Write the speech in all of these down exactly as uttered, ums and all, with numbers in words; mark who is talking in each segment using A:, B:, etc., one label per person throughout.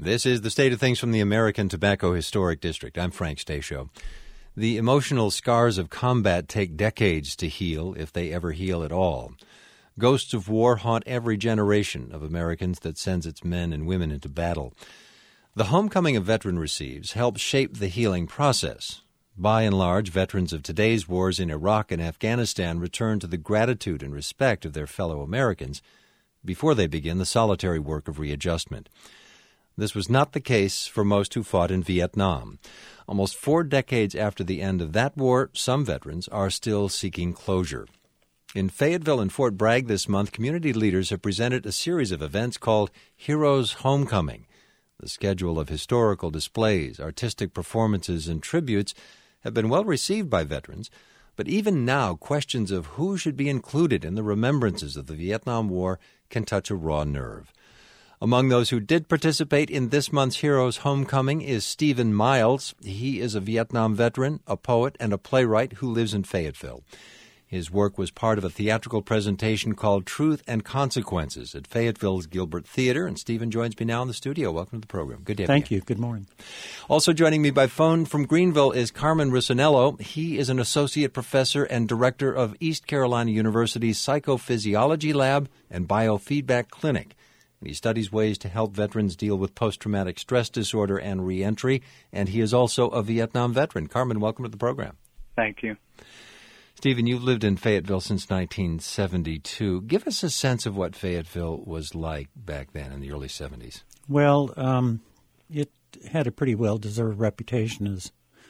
A: This is the State of Things from the American Tobacco Historic District. I'm Frank Stasio. The emotional scars of combat take decades to heal, if they ever heal at all. Ghosts of war haunt every generation of Americans that sends its men and women into battle. The homecoming a veteran receives helps shape the healing process. By and large, veterans of today's wars in Iraq and Afghanistan return to the gratitude and respect of their fellow Americans before they begin the solitary work of readjustment. This was not the case for most who fought in Vietnam. Almost four decades after the end of that war, some veterans are still seeking closure. In Fayetteville and Fort Bragg this month, community leaders have presented a series of events called Heroes Homecoming. The schedule of historical displays, artistic performances, and tributes have been well received by veterans, but even now, questions of who should be included in the remembrances of the Vietnam War can touch a raw nerve. Among those who did participate in this month's Heroes Homecoming is Stephen Miles. He is a Vietnam veteran, a poet, and a playwright who lives in Fayetteville. His work was part of a theatrical presentation called Truth and Consequences at Fayetteville's Gilbert Theater, and Stephen joins me now in the studio. Welcome to the program. Good to have you.
B: Thank you. Good morning.
A: Also joining me by phone from Greenville is Carmen Russinello. He is an associate professor and director of East Carolina University's Psychophysiology Lab and Biofeedback Clinic. He studies ways to help veterans deal with post-traumatic stress disorder and reentry, and he is also a Vietnam veteran. Carmen, welcome to the program.
C: Thank you.
A: Stephen, you've lived in Fayetteville since nineteen seventy-two. Give us a sense of what Fayetteville was like back then in the early seventies.
B: Well, um, it had a pretty well-deserved reputation as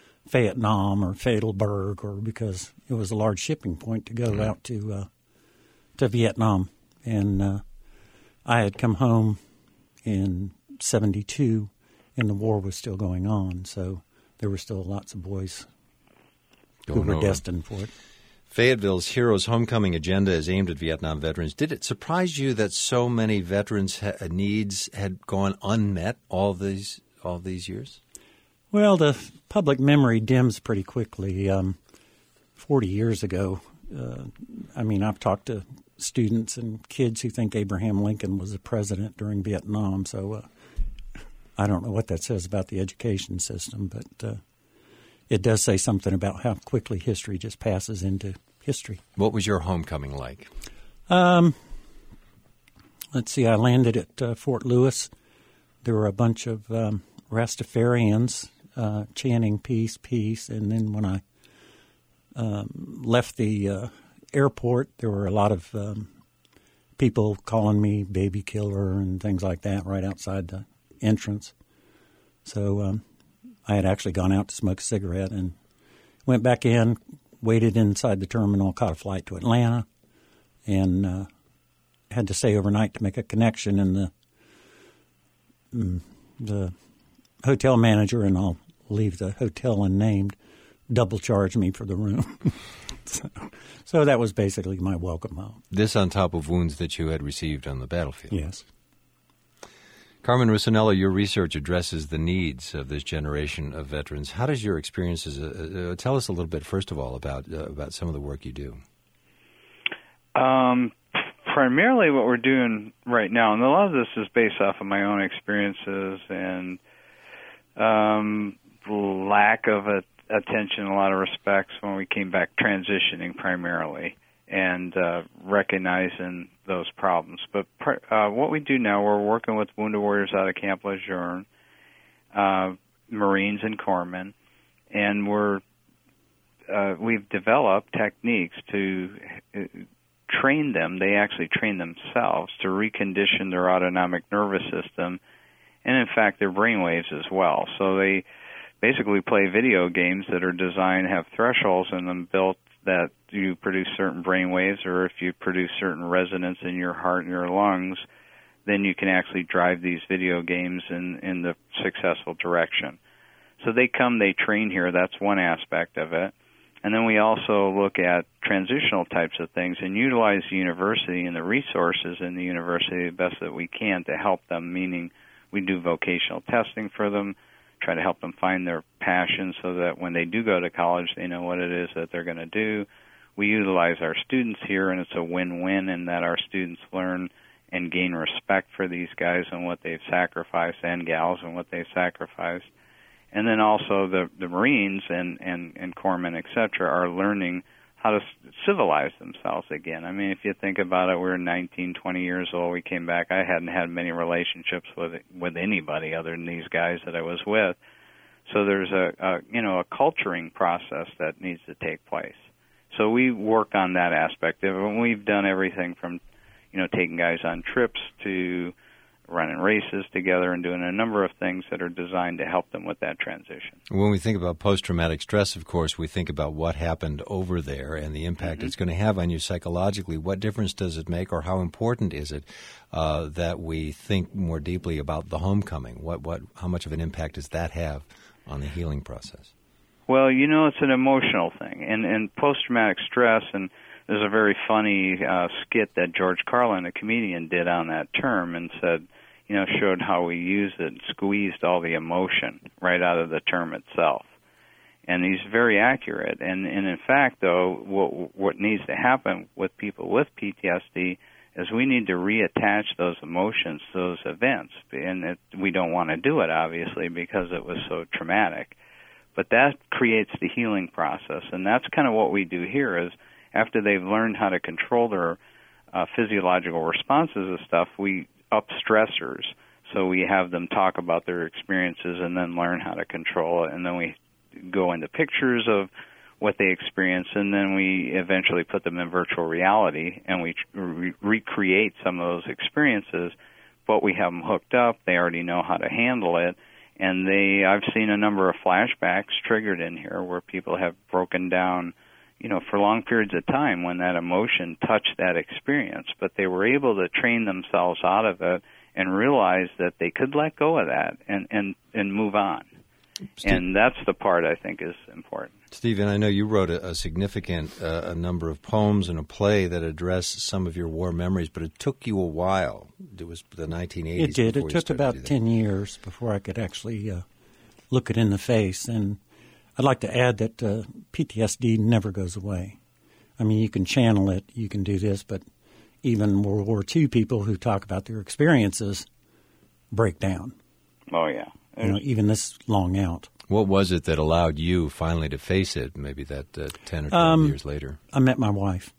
B: Vietnam or Fayettleburg, or because it was a large shipping point to go mm-hmm. out to uh, to Vietnam. And uh, I had come home in seventy-two, and the war was still going on, so there were still lots of boys going who were over. destined for it.
A: Fayetteville's Heroes Homecoming agenda is aimed at Vietnam veterans. Did it surprise you that so many veterans' ha- needs had gone unmet all these all these years?
B: Well, the public memory dims pretty quickly. Um, Forty years ago, uh, I mean, I've talked to students and kids who think Abraham Lincoln was the president during Vietnam, so uh, I don't know what that says about the education system, but uh, it does say something about how quickly history just passes into history.
A: What was your homecoming like?
B: Um, let's see, I landed at uh, Fort Lewis. There were a bunch of um, Rastafarians uh, chanting peace, peace, and then when I um, left the uh, airport, there were a lot of um, people calling me baby killer and things like that right outside the entrance. So um, I had actually gone out to smoke a cigarette and went back in, waited inside the terminal, caught a flight to Atlanta, and uh, had to stay overnight to make a connection. And the mm, the hotel manager, and I'll leave the hotel unnamed, double charged me for the room. so, so that was basically my welcome home.
A: This on top of wounds that you had received on the battlefield.
B: Yes.
A: Carmen Russinello, your research addresses the needs of this generation of veterans. How does your experiences uh, uh, tell us a little bit, first of all, about uh, about some of the work you do?
C: Um, primarily what we're doing right now, and a lot of this is based off of my own experiences and um, lack of a, attention in a lot of respects when we came back transitioning primarily and uh, recognizing those problems. But uh, what we do now, we're working with Wounded Warriors out of Camp Lejeune, uh, Marines and Corpsmen, and we're uh, we've developed techniques to uh, train them. They actually train themselves to recondition their autonomic nervous system, and in fact their brainwaves as well. So they basically play video games that are designed to have thresholds in them built that you produce certain brain waves, or if you produce certain resonance in your heart and your lungs, then you can actually drive these video games in, in the successful direction. So they come, they train here. That's one aspect of it. And then we also look at transitional types of things and utilize the university and the resources in the university the best that we can to help them, meaning we do vocational testing for them, try to help them find their passion so that when they do go to college, they know what it is that they're going to do. We utilize our students here, and it's a win-win in that our students learn and gain respect for these guys and what they've sacrificed, and gals and what they've sacrificed. And then also the, the Marines and, and, and corpsmen, et cetera, are learning how to civilize themselves again. I mean, if you think about it, we were nineteen, twenty years old. We came back. I hadn't had many relationships with with anybody other than these guys that I was with. So there's a, a you know a culturing process that needs to take place. So we work on that aspect of it. And we've done everything from you know taking guys on trips to running races together and doing a number of things that are designed to help them with that transition.
A: When we think about post-traumatic stress, of course, we think about what happened over there and the impact mm-hmm. it's going to have on you psychologically. What difference does it make, or how important is it uh, that we think more deeply about the homecoming? What, what, how much of an impact does that have on the healing process?
C: Well, you know, it's an emotional thing. And, and post-traumatic stress, and there's a very funny uh, skit that George Carlin, a comedian, did on that term and said, you know, showed how we used it, squeezed all the emotion right out of the term itself. And he's very accurate. And, and in fact, though, what, what needs to happen with people with P T S D is we need to reattach those emotions to those events. And it, we don't want to do it, obviously, because it was so traumatic. But that creates the healing process. And that's kind of what we do here is after they've learned how to control their uh, physiological responses to stuff, we up stressors. So we have them talk about their experiences and then learn how to control it. And then we go into pictures of what they experience, and then we eventually put them in virtual reality, and we re- recreate some of those experiences. But we have them hooked up. They already know how to handle it. And they, I've seen a number of flashbacks triggered in here where people have broken down, you know, for long periods of time when that emotion touched that experience, but they were able to train themselves out of it and realize that they could let go of that and, and, and move on. Steve, and that's the part I think is important.
A: Stephen, I know you wrote a, a significant uh, a number of poems and a play that address some of your war memories, but it took you a while. It was the nineteen eighties.
B: It did. It took about ten years before I could actually uh, look it in the face. And I'd like to add that uh, P T S D never goes away. I mean, you can channel it, you can do this, but even World War Two people who talk about their experiences break down.
C: Oh, yeah.
B: You know, even this long out.
A: What was it that allowed you finally to face it, maybe that uh, ten or twelve
B: um,
A: years later?
B: I met my wife,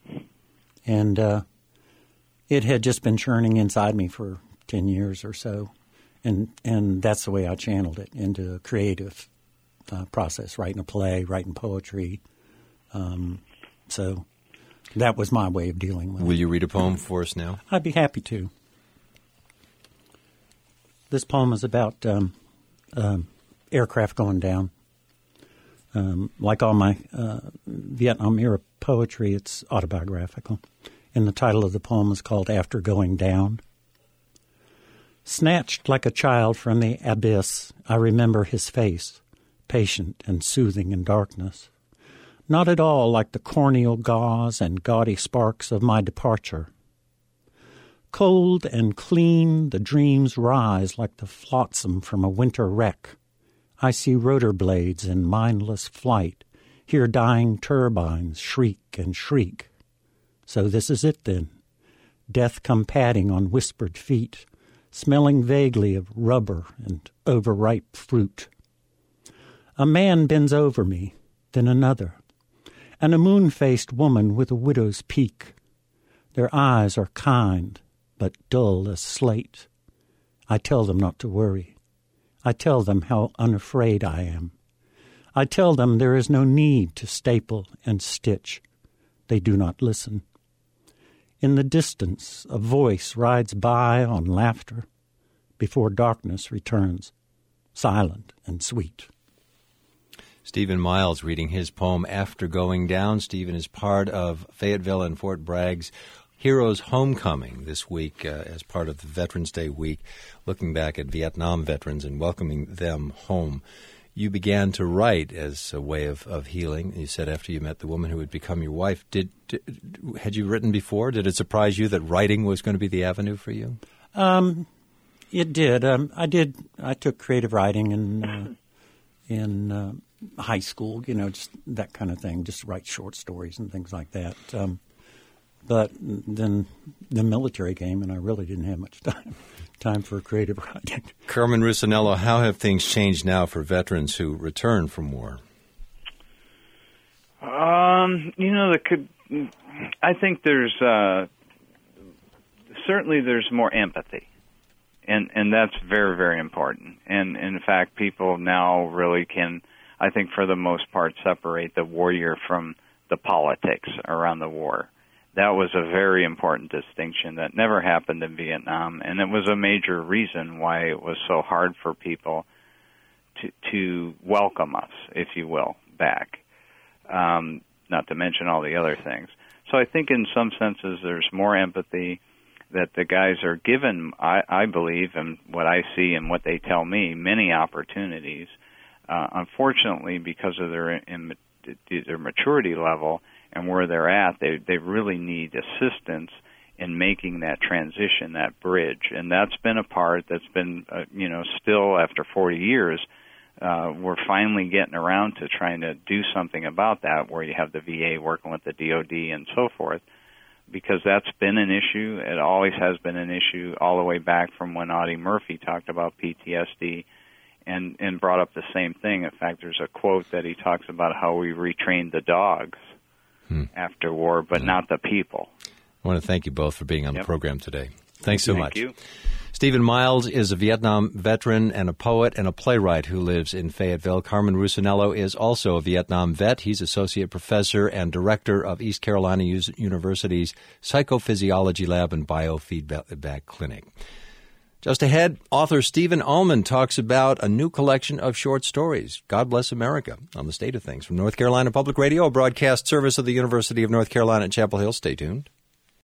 B: and uh, it had just been churning inside me for ten years or so, and, and that's the way I channeled it into a creative uh, process, writing a play, writing poetry. Um, so that was my way of dealing with it.
A: Will you read a poem for us now?
B: I'd be happy to. This poem is about um, um, aircraft going down. Um, like all my uh, Vietnam-era poetry, it's autobiographical. And the title of the poem is called After Going Down. Snatched like a child from the abyss, I remember his face, patient and soothing in darkness. Not at all like the corneal gauze and gaudy sparks of my departure. Cold and clean, the dreams rise like the flotsam from a winter wreck. I see rotor blades in mindless flight, hear dying turbines shriek and shriek. So this is it then, death come padding on whispered feet, smelling vaguely of rubber and overripe fruit. A man bends over me, then another, and a moon-faced woman with a widow's peak. Their eyes are kind, but dull as slate. I tell them not to worry. I tell them how unafraid I am. I tell them there is no need to staple and stitch. They do not listen. In the distance, a voice rides by on laughter before darkness returns, silent and sweet.
A: Stephen Miles reading his poem After Going Down. Stephen is part of Fayetteville and Fort Bragg's Heroes Homecoming this week uh, as part of the Veterans Day week, looking back at Vietnam veterans and welcoming them home. You began to write as a way of, of healing. You said after you met the woman who would become your wife. Did, did had you written before? Did it surprise you that writing was going to be the avenue for you?
B: Um, it did. Um, I did. I took creative writing in uh, in uh, high school. You know, just that kind of thing. Just write short stories and things like that. Um, but then the military came, and I really didn't have much time time for a creative project.
A: Carmen Russinello, how have things changed now for veterans who return from war?
C: Um, you know, the could. I think there's uh, certainly there's more empathy, and and that's very, very important. And, and in fact, people now really can, I think, for the most part, separate the warrior from the politics around the war. That was a very important distinction that never happened in Vietnam, and it was a major reason why it was so hard for people to to welcome us, if you will, back. Um, not to mention all the other things. So I think in some senses there's more empathy that the guys are given, I, I believe, and what I see and what they tell me, many opportunities. Uh, unfortunately, because of their in, their maturity level and where they're at, they they really need assistance in making that transition, that bridge. And that's been a part that's been, uh, you know, still after forty years, uh, we're finally getting around to trying to do something about that, where you have the V A working with the D O D and so forth, because that's been an issue. It always has been an issue all the way back from when Audie Murphy talked about P T S D and, and brought up the same thing. In fact, there's a quote that he talks about how we retrained the dogs hmm. after war, but yeah. not the people.
A: I want to thank you both for being on yep. the program today. Thanks so
C: thank
A: much.
C: You.
A: Stephen Miles is a Vietnam veteran and a poet and a playwright who lives in Fayetteville. Carmen Russinello is also a Vietnam vet. He's associate professor and director of East Carolina University's Psychophysiology Lab and Biofeedback Clinic. Just ahead, author Stephen Ullman talks about a new collection of short stories, God Bless America, on the state of things. From North Carolina Public Radio, a broadcast service of the University of North Carolina at Chapel Hill. Stay tuned.